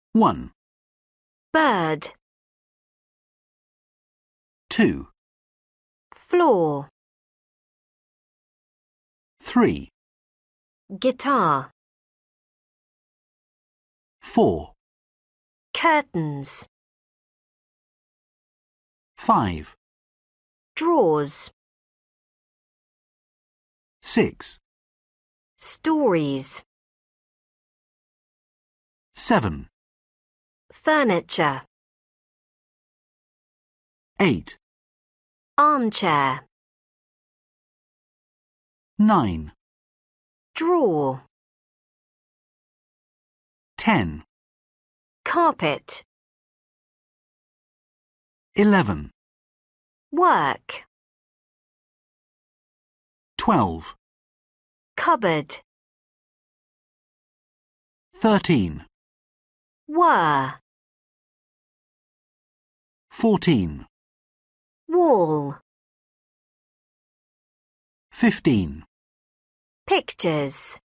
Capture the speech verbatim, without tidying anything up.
One, bird, two, floor, three, guitar, four, curtains, five, drawers, six, stories, seven, furniture, eight, armchair, nine, drawer, ten, carpet, eleven, work, twelve, cupboard, thirteen, were, fourteen, wall, fifteen. pictures.